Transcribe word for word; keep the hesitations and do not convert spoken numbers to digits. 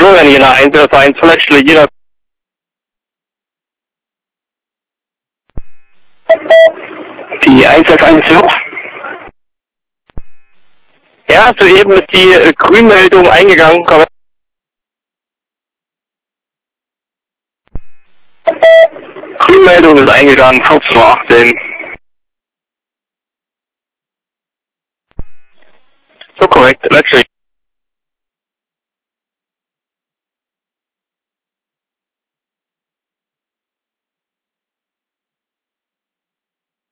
Bürgern jener Einzelverein, vielleicht jeder. Die Einzelvereinsführung? Ja, soeben ist die äh, Grünmeldung eingegangen. Grünmeldung ist eingegangen, kurz vor achtzehn. So korrekt, letztlich.